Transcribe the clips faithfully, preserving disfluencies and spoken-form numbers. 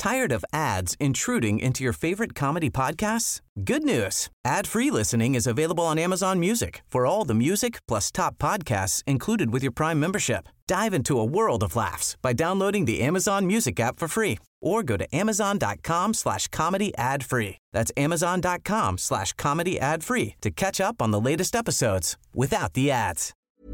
Tired of ads intruding into your favorite comedy podcasts? Good news. Ad-free listening is available on Amazon Music for all the music plus top podcasts included with your Prime membership. Dive into a world of laughs by downloading the Amazon Music app for free or go to amazon.com slash comedy ad free. That's amazon.com slash comedy ad free to catch up on the latest episodes without the ads.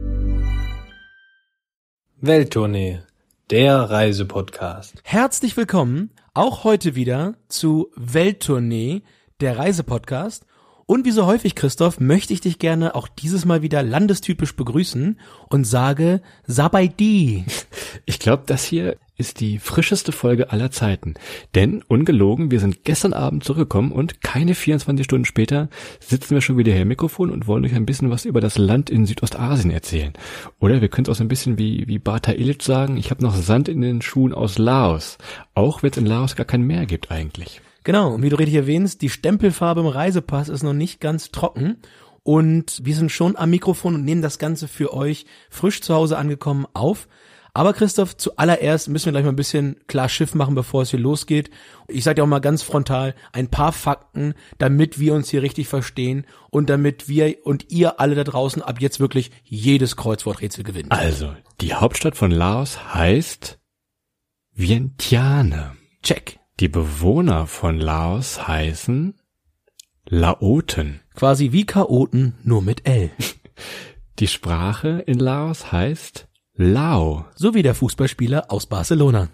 Welttournee, der Reisepodcast. Herzlich willkommen, auch heute wieder zu Welttournee, der Reisepodcast. Und wie so häufig, Christoph, möchte ich dich gerne auch dieses Mal wieder landestypisch begrüßen und sage Sabaidi. Ich glaube, das hier ist die frischeste Folge aller Zeiten. Denn, ungelogen, wir sind gestern Abend zurückgekommen und keine vierundzwanzig Stunden später sitzen wir schon wieder hier im Mikrofon und wollen euch ein bisschen was über das Land in Südostasien erzählen. Oder wir können es auch so ein bisschen wie, wie Bata Illich sagen, ich habe noch Sand in den Schuhen aus Laos. Auch wenn es in Laos gar kein Meer gibt eigentlich. Genau, und wie du richtig erwähnst, die Stempelfarbe im Reisepass ist noch nicht ganz trocken und wir sind schon am Mikrofon und nehmen das Ganze für euch frisch zu Hause angekommen auf. Aber Christoph, zuallererst müssen wir gleich mal ein bisschen klar Schiff machen, bevor es hier losgeht. Ich sage dir auch mal ganz frontal ein paar Fakten, damit wir uns hier richtig verstehen und damit wir und ihr alle da draußen ab jetzt wirklich jedes Kreuzworträtsel gewinnen. Also, die Hauptstadt von Laos heißt Vientiane. Check. Die Bewohner von Laos heißen Laoten. Quasi wie Chaoten, nur mit L. Die Sprache in Laos heißt Lao. So wie der Fußballspieler aus Barcelona.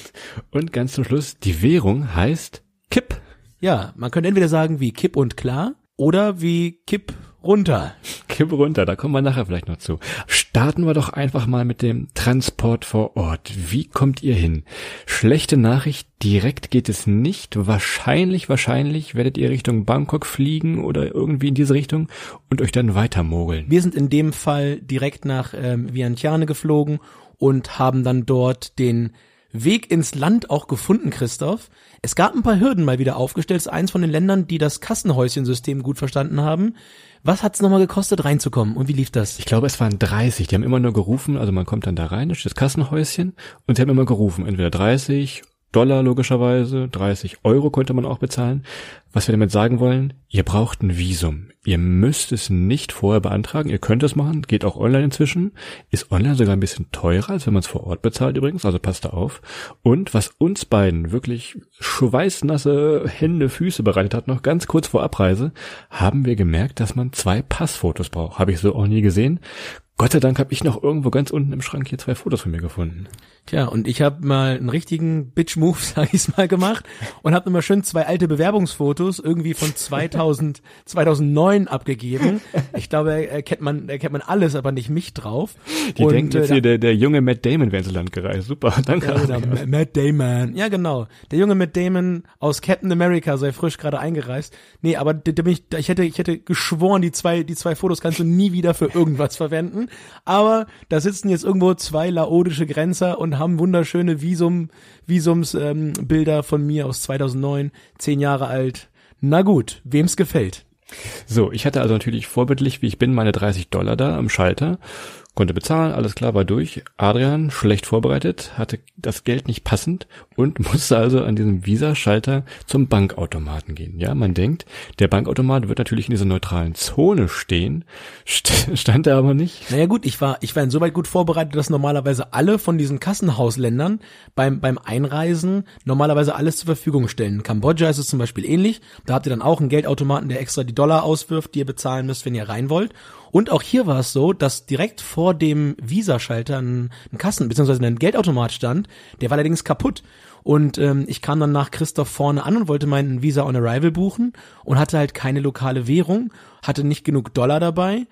Und ganz zum Schluss, die Währung heißt Kip. Ja, man könnte entweder sagen wie Kipp und klar oder wie Kipp runter. Kipp runter, da kommen wir nachher vielleicht noch zu. Starten wir doch einfach mal mit dem Transport vor Ort. Wie kommt ihr hin? Schlechte Nachricht, direkt geht es nicht. Wahrscheinlich, wahrscheinlich werdet ihr Richtung Bangkok fliegen oder irgendwie in diese Richtung und euch dann weitermogeln. Wir sind in dem Fall direkt nach ähm, Vientiane geflogen und haben dann dort den Weg ins Land auch gefunden, Christoph. Es gab ein paar Hürden mal wieder aufgestellt. Es ist eins von den Ländern, die das Kassenhäuschen-System gut verstanden haben. Was hat's nochmal gekostet, reinzukommen? Und wie lief das? Ich glaube, es waren dreißig. Die haben immer nur gerufen, also man kommt dann da rein, da steht das Kassenhäuschen und sie haben immer gerufen, entweder dreißig Dollar logischerweise, dreißig Euro konnte man auch bezahlen. Was wir damit sagen wollen, ihr braucht ein Visum. Ihr müsst es nicht vorher beantragen, ihr könnt es machen, geht auch online inzwischen. Ist online sogar ein bisschen teurer, als wenn man es vor Ort bezahlt übrigens, also passt da auf. Und was uns beiden wirklich schweißnasse Hände, Füße bereitet hat, noch ganz kurz vor Abreise, haben wir gemerkt, dass man zwei Passfotos braucht. Habe ich so auch nie gesehen. Gott sei Dank habe ich noch irgendwo ganz unten im Schrank hier zwei Fotos von mir gefunden. Tja, und ich habe mal einen richtigen Bitch-Move, sag ich's mal, gemacht und habe immer schön zwei alte Bewerbungsfotos irgendwie von zweitausend, zweitausendneun abgegeben. Ich glaube, erkennt man, erkennt man alles, aber nicht mich drauf. Die und, denken jetzt äh, hier, der, der junge Matt Damon wäre ins Land gereist. Super, danke. Ja, genau, Matt Damon. Ja, genau. Der junge Matt Damon aus Captain America sei frisch gerade eingereist. Nee, aber da, da bin ich, ich hätte, ich hätte geschworen, die zwei, die zwei Fotos kannst du nie wieder für irgendwas verwenden. Aber da sitzen jetzt irgendwo zwei laodische Grenzer und haben wunderschöne Visum, Visumsbilder ähm, Bilder von mir aus zweitausendneun, zehn Jahre alt. Na gut, wem's gefällt. So, ich hatte also natürlich vorbildlich, wie ich bin, meine dreißig Dollar da am Schalter, konnte bezahlen, alles klar, war durch. Adrian, schlecht vorbereitet, hatte das Geld nicht passend und musste also an diesem Visa-Schalter zum Bankautomaten gehen. Ja, man denkt, der Bankautomat wird natürlich in dieser neutralen Zone stehen, St- stand er aber nicht. Naja gut, ich war ich war insoweit gut vorbereitet, dass normalerweise alle von diesen Kassenhausländern beim beim Einreisen normalerweise alles zur Verfügung stellen. In Kambodscha ist es zum Beispiel ähnlich. Da habt ihr dann auch einen Geldautomaten, der extra die Dollar auswirft, die ihr bezahlen müsst, wenn ihr rein wollt. Und auch hier war es so, dass direkt vor dem Visa-Schalter ein, ein Kassen- bzw. ein Geldautomat stand. Der war allerdings kaputt. Und ähm, ich kam dann nach Christoph vorne an und wollte meinen Visa on Arrival buchen und hatte halt keine lokale Währung, hatte nicht genug Dollar dabei.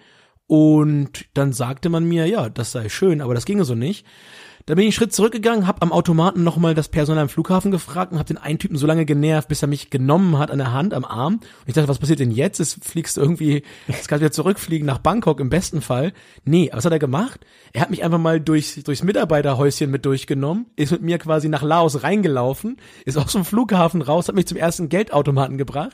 Und dann sagte man mir, ja, das sei schön, aber das ginge so nicht. Da bin ich einen Schritt zurückgegangen, habe am Automaten nochmal das Personal am Flughafen gefragt und habe den einen Typen so lange genervt, bis er mich genommen hat an der Hand, am Arm. Und ich dachte, was passiert denn jetzt? Jetzt fliegst du irgendwie, jetzt kannst du wieder zurückfliegen nach Bangkok im besten Fall. Nee, was hat er gemacht? Er hat mich einfach mal durchs, durchs Mitarbeiterhäuschen mit durchgenommen, ist mit mir quasi nach Laos reingelaufen, ist aus dem Flughafen raus, hat mich zum ersten Geldautomaten gebracht.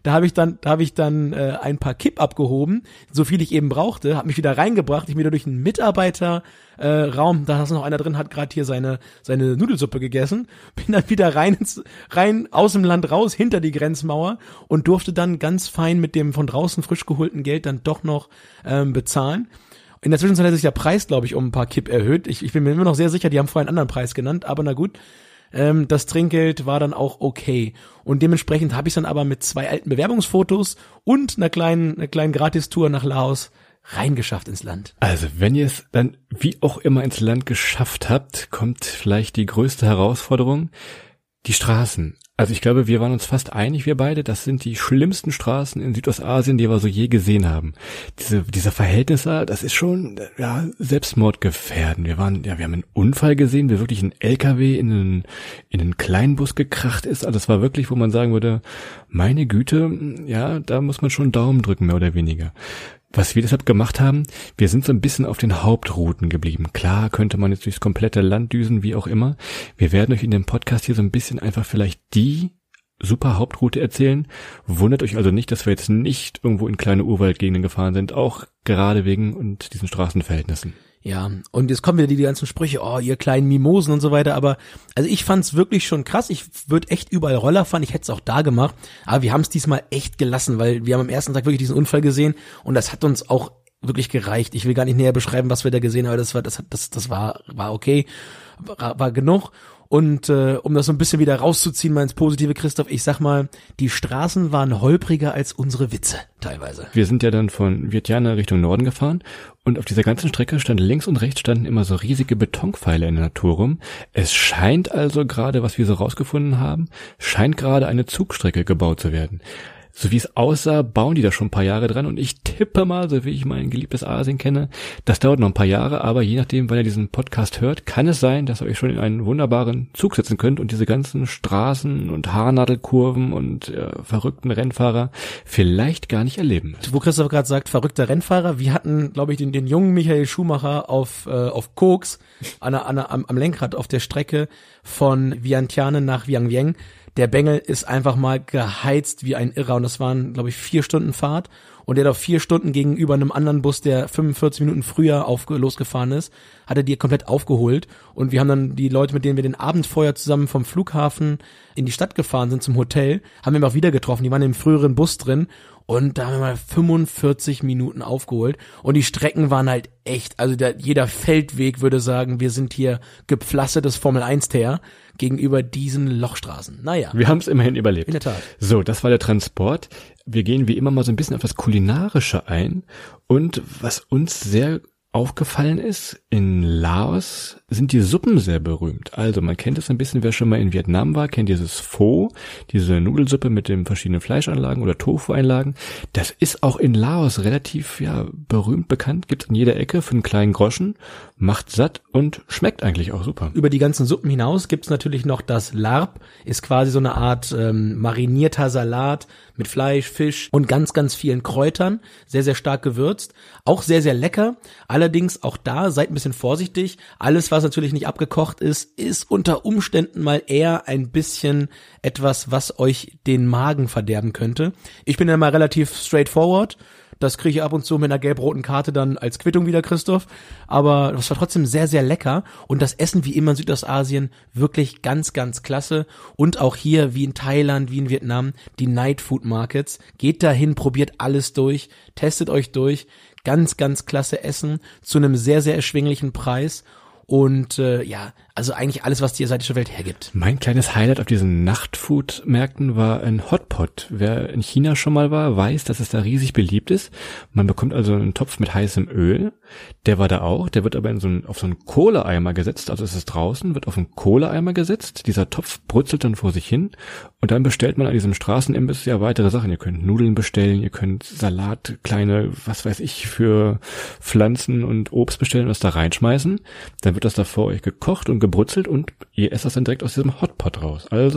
Da habe ich dann, da habe ich dann äh, ein paar Kipp abgehoben, so viel ich eben brauchte, habe mich wieder reingebracht, ich bin wieder durch einen Mitarbeiterraum, äh, Raum, da ist noch einer drin, hat gerade hier seine seine Nudelsuppe gegessen, bin dann wieder rein ins, rein aus dem Land raus, hinter die Grenzmauer und durfte dann ganz fein mit dem von draußen frisch geholten Geld dann doch noch ähm, bezahlen. In der Zwischenzeit hat sich der Preis, glaube ich, um ein paar Kipp erhöht. Ich, ich bin mir immer noch sehr sicher, die haben vorher einen anderen Preis genannt, aber na gut. Ähm, das Trinkgeld war dann auch okay. Und dementsprechend habe ich dann aber mit zwei alten Bewerbungsfotos und einer kleinen, einer kleinen Gratistour nach Laos reingeschafft ins Land. Also wenn ihr es dann wie auch immer ins Land geschafft habt, kommt vielleicht die größte Herausforderung, die Straßen. Also ich glaube, wir waren uns fast einig, wir beide, das sind die schlimmsten Straßen in Südostasien, die wir so je gesehen haben. Diese, dieser Verhältnisse, das ist schon, ja, Selbstmordgefährden. Wir waren, ja, wir haben einen Unfall gesehen, wie wirklich ein L K W in einen, in einen Kleinbus gekracht ist. Also das war wirklich, wo man sagen würde, meine Güte, ja, da muss man schon einen Daumen drücken, mehr oder weniger. Was wir deshalb gemacht haben, wir sind so ein bisschen auf den Hauptrouten geblieben. Klar könnte man jetzt durchs komplette Land düsen, wie auch immer. Wir werden euch in dem Podcast hier so ein bisschen einfach vielleicht die super Hauptroute erzählen. Wundert euch also nicht, dass wir jetzt nicht irgendwo in kleine Urwaldgegenden gefahren sind, auch gerade wegen und diesen Straßenverhältnissen. Ja, und jetzt kommen wieder die, die ganzen Sprüche, oh, ihr kleinen Mimosen und so weiter, aber also ich fand's wirklich schon krass, ich würde echt überall Roller fahren, ich hätte es auch da gemacht, aber wir haben es diesmal echt gelassen, weil wir haben am ersten Tag wirklich diesen Unfall gesehen und das hat uns auch wirklich gereicht. Ich will gar nicht näher beschreiben, was wir da gesehen haben, aber das war, das hat, das, das war, war okay, war, war genug. Und äh, um das so ein bisschen wieder rauszuziehen, mal ins Positive, Christoph, ich sag mal, die Straßen waren holpriger als unsere Witze teilweise. Wir sind ja dann von Vientiane Richtung Norden gefahren und auf dieser ganzen Strecke stand links und rechts standen immer so riesige Betonpfeiler in der Natur rum. Es scheint also gerade, was wir so rausgefunden haben, scheint gerade eine Zugstrecke gebaut zu werden. So wie es aussah, bauen die da schon ein paar Jahre dran und ich tippe mal, so wie ich mein geliebtes Asien kenne, das dauert noch ein paar Jahre, aber je nachdem, wann ihr diesen Podcast hört, kann es sein, dass ihr euch schon in einen wunderbaren Zug setzen könnt und diese ganzen Straßen und Haarnadelkurven und äh, verrückten Rennfahrer vielleicht gar nicht erleben müsst. Wo Christoph gerade sagt, verrückter Rennfahrer, wir hatten, glaube ich, den, den jungen Michael Schumacher auf äh, auf Koks an, an, am, am Lenkrad auf der Strecke von Vientiane nach Vientiane. Der Bengel ist einfach mal geheizt wie ein Irrer und das waren, glaube ich, vier Stunden Fahrt und der hat auf vier Stunden gegenüber einem anderen Bus, der fünfundvierzig Minuten früher auf, losgefahren ist, hat er die komplett aufgeholt und wir haben dann die Leute, mit denen wir den Abend vorher zusammen vom Flughafen in die Stadt gefahren sind zum Hotel, haben wir auch wieder getroffen, die waren im früheren Bus drin und da haben wir mal fünfundvierzig Minuten aufgeholt und die Strecken waren halt echt, also der, jeder Feldweg würde sagen, wir sind hier gepflastertes Formel eins Teer gegenüber diesen Lochstraßen. Naja. Wir haben es immerhin überlebt. In der Tat. So, das war der Transport. Wir gehen wie immer mal so ein bisschen auf das Kulinarische ein und was uns sehr aufgefallen ist, in Laos sind die Suppen sehr berühmt. Also man kennt es ein bisschen, wer schon mal in Vietnam war, kennt dieses Pho, diese Nudelsuppe mit den verschiedenen Fleischanlagen oder Tofu-Einlagen. Das ist auch in Laos relativ ja berühmt bekannt, gibt es an jeder Ecke für einen kleinen Groschen, macht satt und schmeckt eigentlich auch super. Über die ganzen Suppen hinaus gibt's natürlich noch das Larb, ist quasi so eine Art ähm, marinierter Salat mit Fleisch, Fisch und ganz, ganz vielen Kräutern, sehr, sehr stark gewürzt, auch sehr, sehr lecker. Allerdings auch da, seid ein bisschen vorsichtig, alles, was natürlich nicht abgekocht ist, ist unter Umständen mal eher ein bisschen etwas, was euch den Magen verderben könnte. Ich bin ja mal relativ straightforward. Das kriege ich ab und zu mit einer gelb-roten Karte dann als Quittung wieder, Christoph. Aber das war trotzdem sehr, sehr lecker. Und das Essen wie immer in Südostasien wirklich ganz, ganz klasse. Und auch hier, wie in Thailand, wie in Vietnam, die Night Food Markets. Geht dahin, probiert alles durch, testet euch durch. Ganz, ganz klasse Essen zu einem sehr, sehr erschwinglichen Preis. Und äh, ja, also eigentlich alles, was die asiatische Welt hergibt. Mein kleines Highlight auf diesen Nachtfood-Märkten war ein Hotpot. Wer in China schon mal war, weiß, dass es da riesig beliebt ist. Man bekommt also einen Topf mit heißem Öl. Der war da auch. Der wird aber in so einen, auf so einen Kohleeimer gesetzt. Also es ist draußen, wird auf einen Kohleeimer gesetzt. Dieser Topf brutzelt dann vor sich hin. Und dann bestellt man an diesem Straßenimbiss ja weitere Sachen. Ihr könnt Nudeln bestellen, ihr könnt Salat, kleine, was weiß ich, für Pflanzen und Obst bestellen und das da reinschmeißen. Dann wird das da vor euch gekocht und gebrutzelt und ihr esst das dann direkt aus diesem Hotpot raus. Also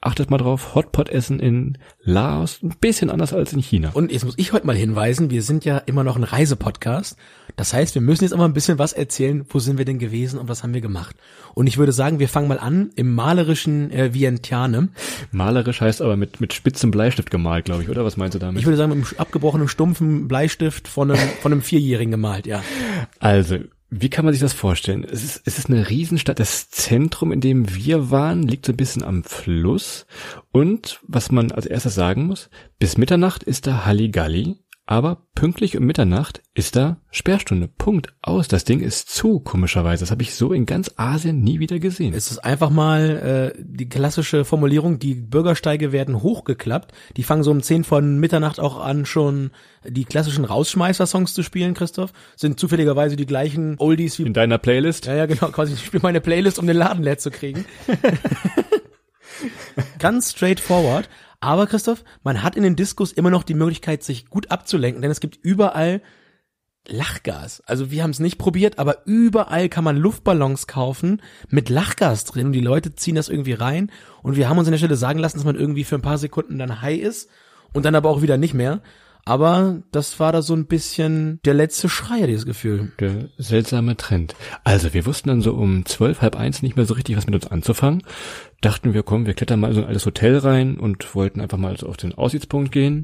achtet mal drauf, Hotpot-Essen in Laos ein bisschen anders als in China. Und jetzt muss ich heute mal hinweisen, wir sind ja immer noch ein Reisepodcast. Das heißt, wir müssen jetzt immer ein bisschen was erzählen, wo sind wir denn gewesen und was haben wir gemacht. Und ich würde sagen, wir fangen mal an im malerischen äh, Vientiane. Malerisch heißt aber mit mit spitzem Bleistift gemalt, glaube ich, oder? Was meinst du damit? Ich würde sagen, mit einem abgebrochenen, stumpfen Bleistift von einem, von einem Vierjährigen gemalt, ja. Also, wie kann man sich das vorstellen? Es ist, es ist eine Riesenstadt. Das Zentrum, in dem wir waren, liegt so ein bisschen am Fluss. Und was man als erstes sagen muss, bis Mitternacht ist da Halligalli. Aber pünktlich um Mitternacht ist da Sperrstunde. Punkt. Aus. Das Ding ist zu, komischerweise. Das habe ich so in ganz Asien nie wieder gesehen. Es ist einfach mal äh, die klassische Formulierung, die Bürgersteige werden hochgeklappt. Die fangen so um zehn von Mitternacht auch an, schon die klassischen Rausschmeißer-Songs zu spielen, Christoph. Sind zufälligerweise die gleichen Oldies wie... In deiner Playlist? Ja, ja, genau. Quasi, ich spiele meine Playlist, um den Laden leer zu kriegen. Ganz straightforward. Aber Christoph, man hat in den Diskos immer noch die Möglichkeit, sich gut abzulenken, denn es gibt überall Lachgas. Also wir haben es nicht probiert, aber überall kann man Luftballons kaufen mit Lachgas drin und die Leute ziehen das irgendwie rein und wir haben uns an der Stelle sagen lassen, dass man irgendwie für ein paar Sekunden dann high ist und dann aber auch wieder nicht mehr. Aber das war da so ein bisschen der letzte Schreier, dieses Gefühl. Der seltsame Trend. Also wir wussten dann so um zwölf, halb eins nicht mehr so richtig, was mit uns anzufangen. Dachten wir, komm, wir klettern mal in so ein altes Hotel rein und wollten einfach mal so auf den Aussichtspunkt gehen.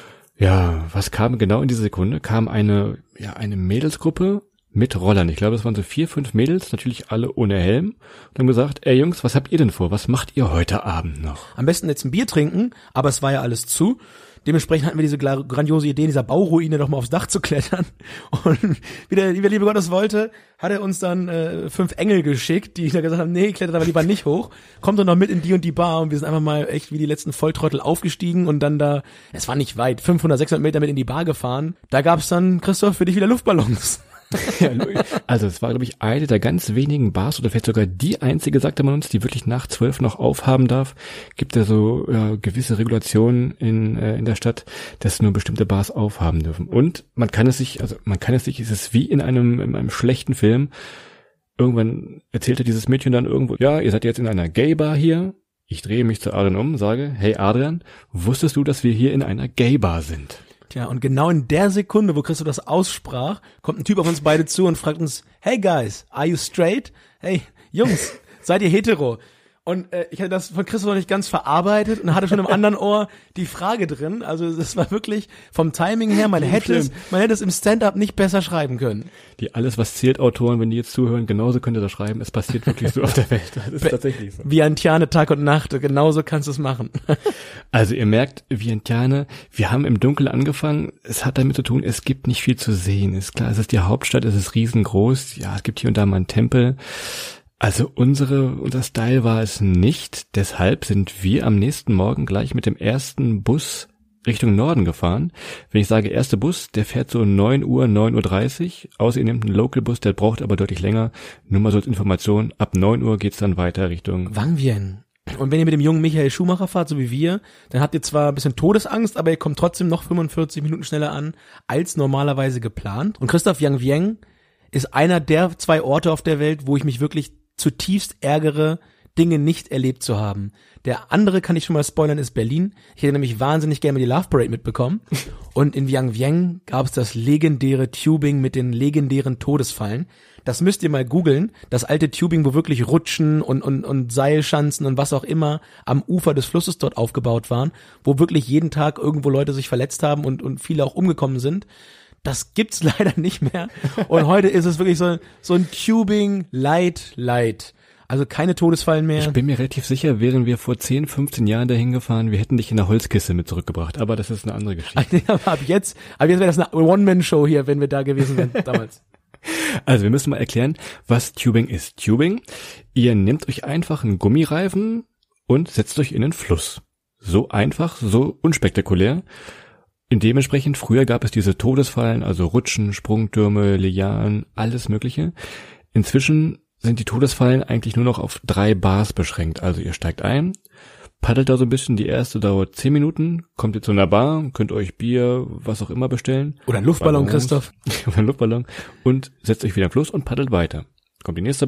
Ja, was kam genau in dieser Sekunde? Kam eine, ja, eine Mädelsgruppe mit Rollern. Ich glaube, es waren so vier, fünf Mädels, natürlich alle ohne Helm. Und haben gesagt, ey Jungs, was habt ihr denn vor? Was macht ihr heute Abend noch? Am besten jetzt ein Bier trinken, aber es war ja alles zu. Dementsprechend hatten wir diese grandiose Idee, in dieser Bauruine doch mal aufs Dach zu klettern. Und wie der, wie der liebe Gott es wollte, hat er uns dann äh, fünf Engel geschickt, die da gesagt haben, nee, klettert aber lieber nicht hoch. Kommt doch noch mit in die und die Bar. Und wir sind einfach mal echt wie die letzten Volltrottel aufgestiegen und dann da, es war nicht weit, fünfhundert, sechshundert Meter mit in die Bar gefahren. Da gab's dann, Christoph, für dich wieder Luftballons. Ja, also es war, glaube ich, eine der ganz wenigen Bars oder vielleicht sogar die einzige, sagte man uns, die wirklich nach zwölf noch aufhaben darf. Gibt ja so ja, gewisse Regulationen in äh, in der Stadt, dass nur bestimmte Bars aufhaben dürfen. Und man kann es sich, also man kann es sich, es ist wie in einem in einem schlechten Film. Irgendwann erzählte dieses Mädchen dann irgendwo, ja, ihr seid jetzt in einer Gay-Bar hier. Ich drehe mich zu Adrian um, sage, hey Adrian, wusstest du, dass wir hier in einer Gay-Bar sind? Tja, und genau in der Sekunde, wo Christoph das aussprach, kommt ein Typ auf uns beide zu und fragt uns, hey guys, are you straight? Hey, Jungs, seid ihr hetero? Und äh, ich hatte das von Christoph noch nicht ganz verarbeitet und hatte schon im anderen Ohr die Frage drin. Also das war wirklich vom Timing her, man hätte es, man hätte es im Stand-up nicht besser schreiben können. Die Alles, was zählt Autoren, wenn die jetzt zuhören, genauso könnt ihr das schreiben. Es passiert wirklich so auf der Welt. Das ist tatsächlich so. Vientiane, Tag und Nacht, genauso kannst du es machen. Also ihr merkt, Vientiane, wir haben im Dunkeln angefangen. Es hat damit zu tun, es gibt nicht viel zu sehen. Ist klar, es ist die Hauptstadt, es ist riesengroß. Ja, es gibt hier und da mal einen Tempel. Also unsere, unser Style war es nicht, deshalb sind wir am nächsten Morgen gleich mit dem ersten Bus Richtung Norden gefahren. Wenn ich sage erste Bus, der fährt so neun Uhr, neun Uhr dreißig, außer ihr nehmt einen Local-Bus, der braucht aber deutlich länger. Nur mal so als Information, ab neun Uhr geht's dann weiter Richtung Wang Vieng. Und wenn ihr mit dem jungen Michael Schumacher fahrt, so wie wir, dann habt ihr zwar ein bisschen Todesangst, aber ihr kommt trotzdem noch fünfundvierzig Minuten schneller an, als normalerweise geplant. Und Christoph, Vang Vieng ist einer der zwei Orte auf der Welt, wo ich mich wirklich zutiefst ärgere, Dinge nicht erlebt zu haben. Der andere, kann ich schon mal spoilern, ist Berlin. Ich hätte nämlich wahnsinnig gerne mal die Love Parade mitbekommen. Und in Vang Vieng gab es das legendäre Tubing mit den legendären Todesfallen. Das müsst ihr mal googeln. Das alte Tubing, wo wirklich Rutschen und, und, und Seilschanzen und was auch immer am Ufer des Flusses dort aufgebaut waren, wo wirklich jeden Tag irgendwo Leute sich verletzt haben und, und viele auch umgekommen sind. Das gibt's leider nicht mehr. Und heute ist es wirklich so, so ein Tubing light, light. Also keine Todesfallen mehr. Ich bin mir relativ sicher, wären wir vor zehn, fünfzehn Jahren dahin gefahren, wir hätten dich in der Holzkiste mit zurückgebracht. Aber das ist eine andere Geschichte. Aber ab jetzt, ab jetzt wäre das eine One-Man-Show hier, wenn wir da gewesen wären damals. Also wir müssen mal erklären, was Tubing ist. Tubing, ihr nehmt euch einfach einen Gummireifen und setzt euch in den Fluss. So einfach, so unspektakulär. Und dementsprechend, früher gab es diese Todesfallen, also Rutschen, Sprungtürme, Lianen, alles Mögliche. Inzwischen sind die Todesfallen eigentlich nur noch auf drei Bars beschränkt. Also ihr steigt ein, paddelt da so ein bisschen, die erste dauert zehn Minuten, kommt ihr zu einer Bar, könnt euch Bier, was auch immer bestellen. Oder ein Luftballon, Ballons, Christoph. Oder ein Luftballon und setzt euch wieder im Fluss und paddelt weiter. Kommt die nächste Bar,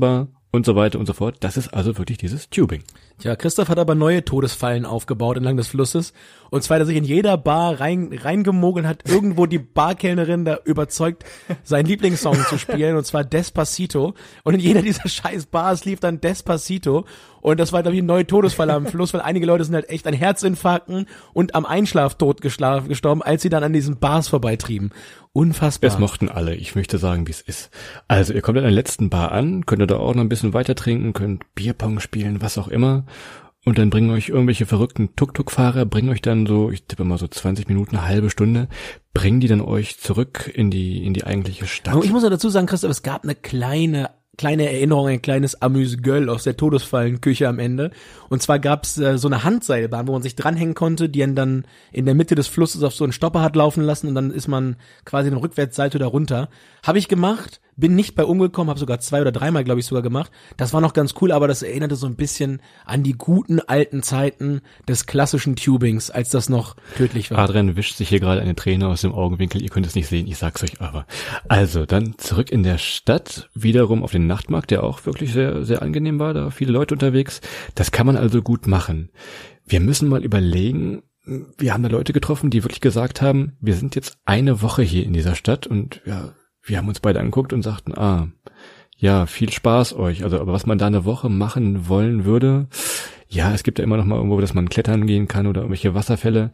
und so weiter und so fort. Das ist also wirklich dieses Tubing. Tja, Christoph hat aber neue Todesfallen aufgebaut entlang des Flusses. Und zwar, dass er sich in jeder Bar rein, reingemogelt hat, irgendwo die Barkellnerin da überzeugt, seinen Lieblingssong zu spielen, und zwar Despacito. Und in jeder dieser scheiß Bars lief dann Despacito. Und das war, glaube ich, ein neuer Todesfall am Fluss, weil einige Leute sind halt echt an Herzinfarkten und am Einschlaftod geschlafen, gestorben, als sie dann an diesen Bars vorbeitrieben. Unfassbar. Es mochten alle. Ich möchte sagen, wie es ist. Also, ihr kommt an der letzten Bar an, könnt ihr da auch noch ein bisschen weiter trinken, könnt Bierpong spielen, was auch immer. Und dann bringen euch irgendwelche verrückten Tuk-Tuk-Fahrer, bringen euch dann so, ich tippe mal so zwanzig Minuten, eine halbe Stunde, bringen die dann euch zurück in die, in die eigentliche Stadt. Aber ich muss auch dazu sagen, Christoph, es gab eine kleine kleine Erinnerung, ein kleines Amüs-Gueule aus der Todesfallenküche am Ende. Und zwar gab's äh, so eine Handseilbahn, wo man sich dranhängen konnte, die dann in der Mitte des Flusses auf so einen Stopper hat laufen lassen, und dann ist man quasi den Rückwärtssalto da runter. Habe ich gemacht, bin nicht bei umgekommen, habe sogar zwei oder dreimal, glaube ich, sogar gemacht. Das war noch ganz cool, aber das erinnerte so ein bisschen an die guten alten Zeiten des klassischen Tubings, als das noch tödlich war. Adrian wischt sich hier gerade eine Träne aus dem Augenwinkel. Ihr könnt es nicht sehen, ich sag's euch aber. Also, dann zurück in der Stadt, wiederum auf den Nachtmarkt, der auch wirklich sehr, sehr angenehm war, da viele Leute unterwegs. Das kann man also gut machen. Wir müssen mal überlegen, wir haben da Leute getroffen, die wirklich gesagt haben, wir sind jetzt eine Woche hier in dieser Stadt, und ja, wir haben uns beide angeguckt und sagten, ah, ja, viel Spaß euch. Also, aber was man da eine Woche machen wollen würde, ja, es gibt ja immer noch mal irgendwo, dass man klettern gehen kann oder irgendwelche Wasserfälle.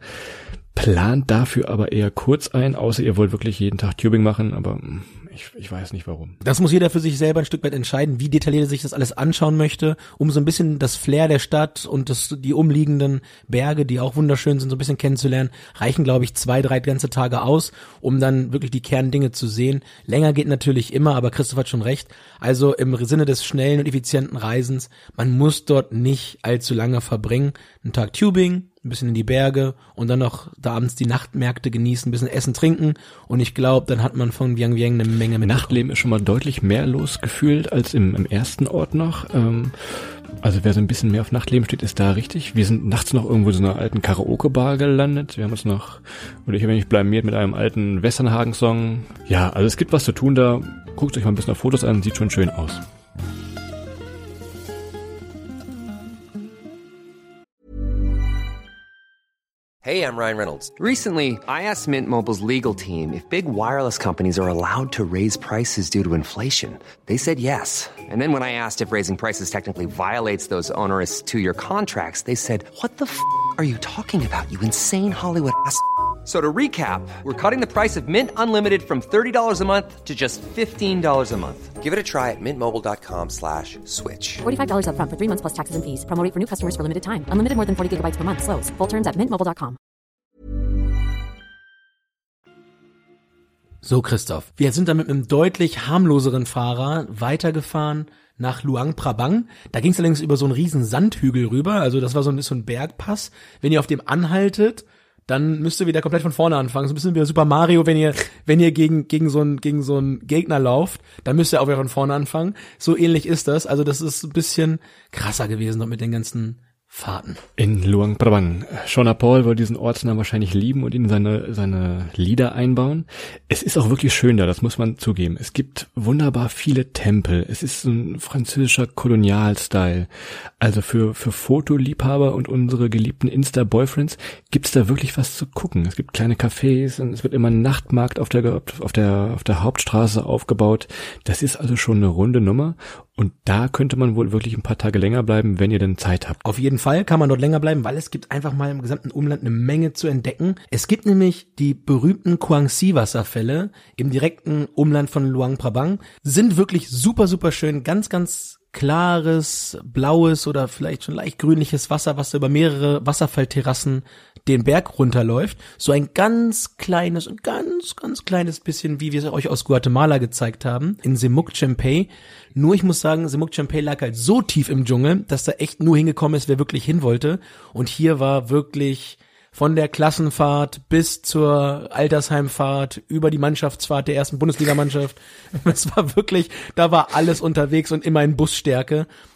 Plant dafür aber eher kurz ein, außer ihr wollt wirklich jeden Tag Tubing machen, aber ich, ich weiß nicht warum. Das muss jeder für sich selber ein Stück weit entscheiden, wie detailliert er sich das alles anschauen möchte, um so ein bisschen das Flair der Stadt und das, die umliegenden Berge, die auch wunderschön sind, so ein bisschen kennenzulernen. Reichen, glaube ich, zwei, drei ganze Tage aus, um dann wirklich die Kerndinge zu sehen. Länger geht natürlich immer, aber Christoph hat schon recht. Also im Sinne des schnellen und effizienten Reisens, man muss dort nicht allzu lange verbringen. Ein Tag Tubing, ein bisschen in die Berge und dann noch da abends die Nachtmärkte genießen, ein bisschen essen, trinken, und ich glaube, dann hat man von Vieng Vieng eine Menge mit. Nachtleben ist schon mal deutlich mehr los gefühlt als im, im ersten Ort noch. Ähm, also wer so ein bisschen mehr auf Nachtleben steht, ist da richtig. Wir sind nachts noch irgendwo in so einer alten Karaoke-Bar gelandet. Wir haben uns noch, oder ich habe mich blamiert mit einem alten Westernhagen-Song. Ja, also es gibt was zu tun da. Guckt euch mal ein bisschen auf Fotos an, sieht schon schön aus. Hey, I'm Ryan Reynolds. Recently, I asked Mint Mobile's legal team if big wireless companies are allowed to raise prices due to inflation. They said yes. And then when I asked if raising prices technically violates those onerous two-year contracts, they said, what the f*** are you talking about, you insane Hollywood ass f- So to recap, we're cutting the price of Mint Unlimited from thirty dollars a month to just fifteen dollars a month. Give it a try at mintmobile.com slash switch. forty-five dollars up front for three months plus taxes and fees. Promo rate for new customers for limited time. Unlimited more than forty gigabytes per month. Slows full terms at mint mobile dot com. So, Christoph, wir sind dann mit einem deutlich harmloseren Fahrer weitergefahren nach Luang Prabang. Da ging es allerdings über so einen riesen Sandhügel rüber. Also das war so ein, so ein Bergpass. Wenn ihr auf dem anhaltet, dann müsst ihr wieder komplett von vorne anfangen. So ein bisschen wie Super Mario, wenn ihr, wenn ihr gegen, gegen so einen, gegen so einen Gegner lauft, dann müsst ihr auch wieder von vorne anfangen. So ähnlich ist das. Also das ist ein bisschen krasser gewesen noch mit den ganzen Fahrten. In Luang Prabang. Shona Paul wollte diesen Ortsnamen wahrscheinlich lieben und ihn in seine, seine Lieder einbauen. Es ist auch wirklich schön da, das muss man zugeben. Es gibt wunderbar viele Tempel. Es ist ein französischer Kolonialstyle. Also für, für Fotoliebhaber und unsere geliebten Insta-Boyfriends gibt's da wirklich was zu gucken. Es gibt kleine Cafés und es wird immer ein Nachtmarkt auf der, auf der, auf der Hauptstraße aufgebaut. Das ist also schon eine runde Nummer. Und da könnte man wohl wirklich ein paar Tage länger bleiben, wenn ihr denn Zeit habt. Auf jeden Fall kann man dort länger bleiben, weil es gibt einfach mal im gesamten Umland eine Menge zu entdecken. Es gibt nämlich die berühmten Kuangsi-Wasserfälle im direkten Umland von Luang Prabang. Sind wirklich super, super schön. Ganz, ganz klares, blaues oder vielleicht schon leicht grünliches Wasser, was über mehrere Wasserfallterrassen den Berg runterläuft. So ein ganz kleines, ganz, ganz kleines bisschen, wie wir es euch aus Guatemala gezeigt haben, in Semuc Chempei. Nur ich muss sagen, Semuc Chempei lag halt so tief im Dschungel, dass da echt nur hingekommen ist, wer wirklich hin wollte. Und hier war wirklich von der Klassenfahrt bis zur Altersheimfahrt, über die Mannschaftsfahrt der ersten Bundesligamannschaft. Es war wirklich, da war alles unterwegs und immer in Busstärke.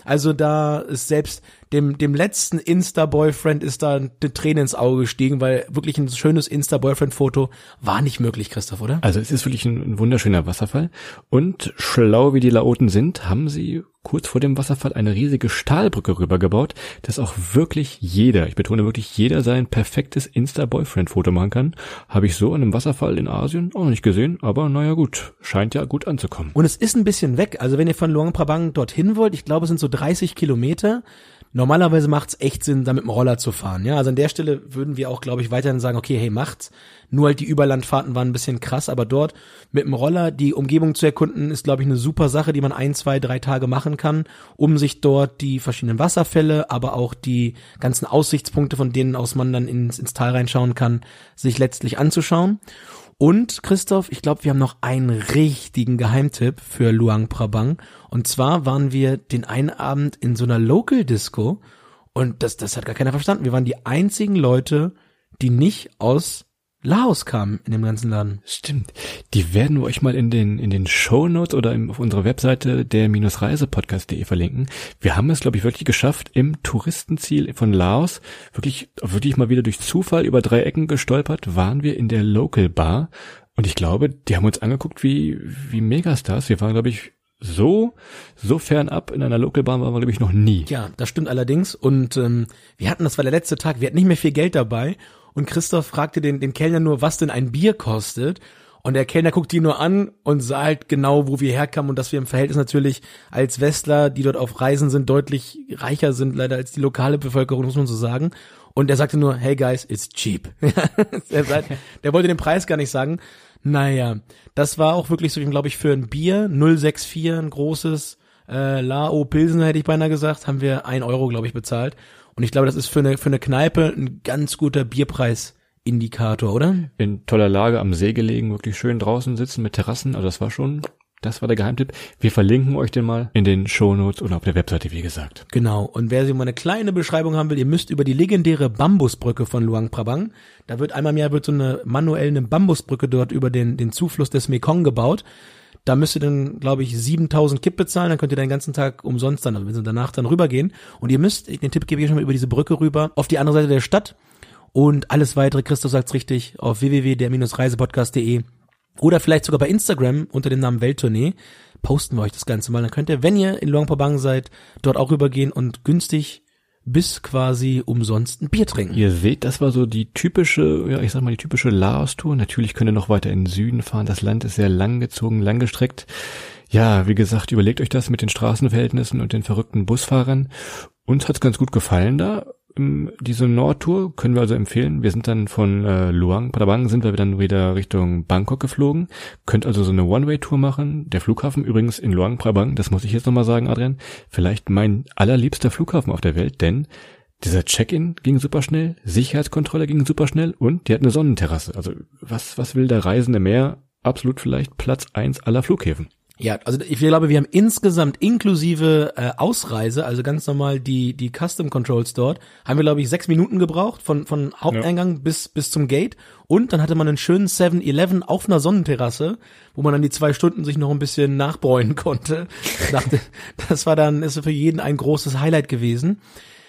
Also da ist selbst dem dem letzten Insta-Boyfriend ist da eine Träne ins Auge gestiegen, weil wirklich ein schönes Insta-Boyfriend-Foto war nicht möglich, Christoph, oder? Also es ist wirklich ein, ein wunderschöner Wasserfall. Und schlau wie die Laoten sind, haben sie kurz vor dem Wasserfall eine riesige Stahlbrücke rübergebaut, dass auch wirklich jeder, ich betone wirklich jeder, sein perfektes Insta-Boyfriend-Foto machen kann. Habe ich so an einem Wasserfall in Asien auch noch nicht gesehen, aber naja gut, scheint ja gut anzukommen. Und es ist ein bisschen weg, also wenn ihr von Luang Prabang dorthin wollt, ich glaube es sind so dreißig Kilometer, normalerweise macht's echt Sinn, da mit dem Roller zu fahren, ja, also an der Stelle würden wir auch, glaube ich, weiterhin sagen, okay, hey, macht's, nur halt die Überlandfahrten waren ein bisschen krass, aber dort mit dem Roller die Umgebung zu erkunden, ist, glaube ich, eine super Sache, die man ein, zwei, drei Tage machen kann, um sich dort die verschiedenen Wasserfälle, aber auch die ganzen Aussichtspunkte, von denen aus man dann ins, ins Tal reinschauen kann, sich letztlich anzuschauen. Und Christoph, ich glaube, wir haben noch einen richtigen Geheimtipp für Luang Prabang. Und zwar waren wir den einen Abend in so einer Local Disco und das, das hat gar keiner verstanden. Wir waren die einzigen Leute, die nicht aus Laos kamen in dem ganzen Laden. Stimmt. Die werden wir euch mal in den in den Shownotes oder im, auf unserer Webseite der Reisepodcast punkt de verlinken. Wir haben es, glaube ich, wirklich geschafft, im Touristenziel von Laos, wirklich wirklich mal wieder durch Zufall über drei Ecken gestolpert, waren wir in der Local Bar. Und ich glaube, die haben uns angeguckt wie wie Megastars. Wir waren, glaube ich, so so fernab in einer Local Bar waren wir, glaube ich, noch nie. Ja, das stimmt allerdings. Und ähm, wir hatten, das war der letzte Tag, wir hatten nicht mehr viel Geld dabei. Und Christoph fragte den, den Kellner nur, was denn ein Bier kostet. Und der Kellner guckt die nur an und sah halt genau, wo wir herkamen und dass wir im Verhältnis natürlich als Westler, die dort auf Reisen sind, deutlich reicher sind leider als die lokale Bevölkerung, muss man so sagen. Und er sagte nur, hey guys, it's cheap. der, sagt, der wollte den Preis gar nicht sagen. Naja, das war auch wirklich so, glaube ich, für ein Bier, null sechs vier, ein großes, äh, Lao Pilsen, hätte ich beinahe gesagt, haben wir ein Euro, glaube ich, bezahlt. Und ich glaube, das ist für eine für eine Kneipe ein ganz guter Bierpreisindikator, oder? In toller Lage am See gelegen, wirklich schön draußen sitzen mit Terrassen. Also das war schon, das war der Geheimtipp. Wir verlinken euch den mal in den Shownotes oder auf der Webseite, wie gesagt. Genau. Und wer sich mal eine kleine Beschreibung haben will, ihr müsst über die legendäre Bambusbrücke von Luang Prabang. Da wird einmal im Jahr wird so eine manuell eine Bambusbrücke dort über den den Zufluss des Mekong gebaut. Da müsst ihr dann, glaube ich, siebentausend Kip bezahlen, dann könnt ihr den ganzen Tag umsonst dann, also danach dann rübergehen. Und ihr müsst, den Tipp gebe ich schon mal, über diese Brücke rüber, auf die andere Seite der Stadt. Und alles weitere, Christoph sagt's richtig, auf w w w punkt der Reisepodcast punkt de oder vielleicht sogar bei Instagram unter dem Namen Welttournee posten wir euch das Ganze mal. Dann könnt ihr, wenn ihr in Luang Prabang seid, dort auch rübergehen und günstig bis quasi umsonst ein Bier trinken. Ihr seht, das war so die typische, ja, ich sag mal, die typische Laos-Tour. Natürlich könnt ihr noch weiter in den Süden fahren. Das Land ist sehr langgezogen, langgestreckt. Ja, wie gesagt, überlegt euch das mit den Straßenverhältnissen und den verrückten Busfahrern. Uns hat's ganz gut gefallen da. Diese Nordtour können wir also empfehlen. Wir sind dann von äh, Luang Prabang sind wir dann wieder Richtung Bangkok geflogen. Könnt also so eine One-Way-Tour machen. Der Flughafen übrigens in Luang Prabang, das muss ich jetzt nochmal sagen, Adrian, vielleicht mein allerliebster Flughafen auf der Welt, denn dieser Check-in ging super schnell, Sicherheitskontrolle ging super schnell und die hat eine Sonnenterrasse. Also was was will der Reisende mehr? Absolut vielleicht Platz eins aller Flughäfen. Ja, also ich glaube, wir haben insgesamt inklusive äh, Ausreise, also ganz normal die die Custom Controls dort, haben wir, glaube ich, sechs Minuten gebraucht von von Haupteingang ja. bis bis zum Gate. Und dann hatte man einen schönen seven eleven auf einer Sonnenterrasse, wo man dann die zwei Stunden sich noch ein bisschen nachbräunen konnte. Ich dachte, das war dann ist für jeden ein großes Highlight gewesen.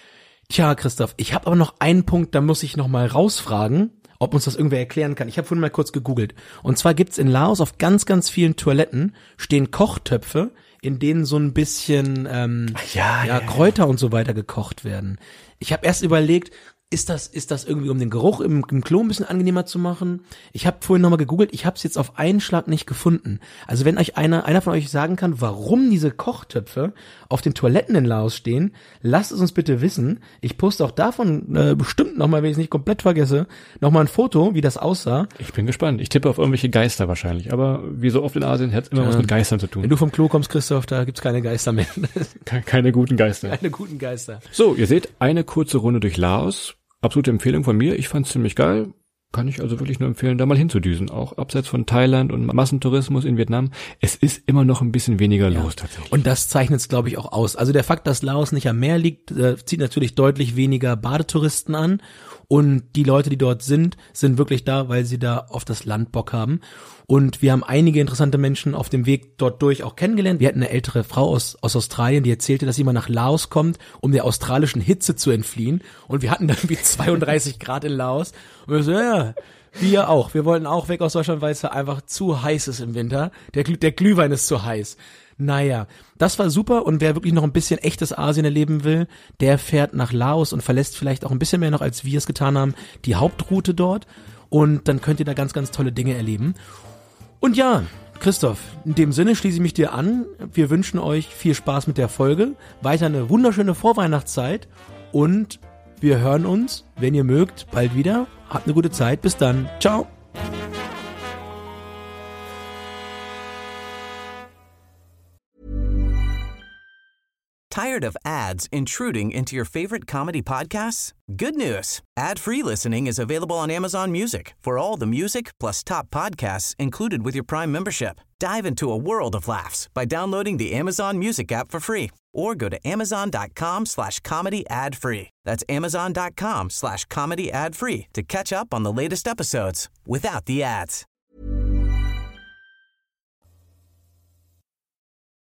Tja, Christoph, ich habe aber noch einen Punkt, da muss ich noch mal rausfragen, ob uns das irgendwer erklären kann. Ich habe vorhin mal kurz gegoogelt. Und zwar gibt's in Laos auf ganz, ganz vielen Toiletten stehen Kochtöpfe, in denen so ein bisschen ähm, ja, ja, ja, Kräuter und so weiter gekocht werden. Ich habe erst überlegt, ist das ist das irgendwie, um den Geruch im, im Klo ein bisschen angenehmer zu machen? Ich habe vorhin nochmal gegoogelt, ich habe es jetzt auf einen Schlag nicht gefunden. Also wenn euch einer einer von euch sagen kann, warum diese Kochtöpfe auf den Toiletten in Laos stehen, lasst es uns bitte wissen. Ich poste auch davon äh, bestimmt nochmal, wenn ich es nicht komplett vergesse, nochmal ein Foto, wie das aussah. Ich bin gespannt. Ich tippe auf irgendwelche Geister wahrscheinlich. Aber wie so oft in Asien hat es immer ja. was mit Geistern zu tun. Wenn du vom Klo kommst, Christoph, da gibt's keine Geister mehr. Keine guten Geister. Keine guten Geister. So, ihr seht, eine kurze Runde durch Laos. Absolute Empfehlung von mir. Ich fand's ziemlich geil. Kann ich also wirklich nur empfehlen, da mal hinzudüsen. Auch abseits von Thailand und Massentourismus in Vietnam. Es ist immer noch ein bisschen weniger ja. los tatsächlich. Und das zeichnet es, glaube ich, auch aus. Also der Fakt, dass Laos nicht am Meer liegt, äh, zieht natürlich deutlich weniger Badetouristen an. Und die Leute, die dort sind, sind wirklich da, weil sie da auf das Land Bock haben. Und wir haben einige interessante Menschen auf dem Weg dort durch auch kennengelernt. Wir hatten eine ältere Frau aus, aus Australien, die erzählte, dass sie mal nach Laos kommt, um der australischen Hitze zu entfliehen. Und wir hatten dann wie zweiunddreißig Grad in Laos. Und wir so, ja, wir auch. Wir wollten auch weg aus Deutschland, weil es da einfach zu heiß ist im Winter. Der, der Glühwein ist zu heiß. Naja, das war super, und wer wirklich noch ein bisschen echtes Asien erleben will, der fährt nach Laos und verlässt vielleicht auch ein bisschen mehr noch, als wir es getan haben, die Hauptroute dort, und dann könnt ihr da ganz, ganz tolle Dinge erleben. Und ja, Christoph, in dem Sinne schließe ich mich dir an. Wir wünschen euch viel Spaß mit der Folge, weiter eine wunderschöne Vorweihnachtszeit, und wir hören uns, wenn ihr mögt, bald wieder. Habt eine gute Zeit, bis dann, ciao! Tired of ads intruding into your favorite comedy podcasts? Good news. Ad-free listening is available on Amazon Music for all the music plus top podcasts included with your Prime membership. Dive into a world of laughs by downloading the Amazon Music app for free or go to amazon.com slash comedy ad free. That's amazon.com slash comedy ad free to catch up on the latest episodes without the ads.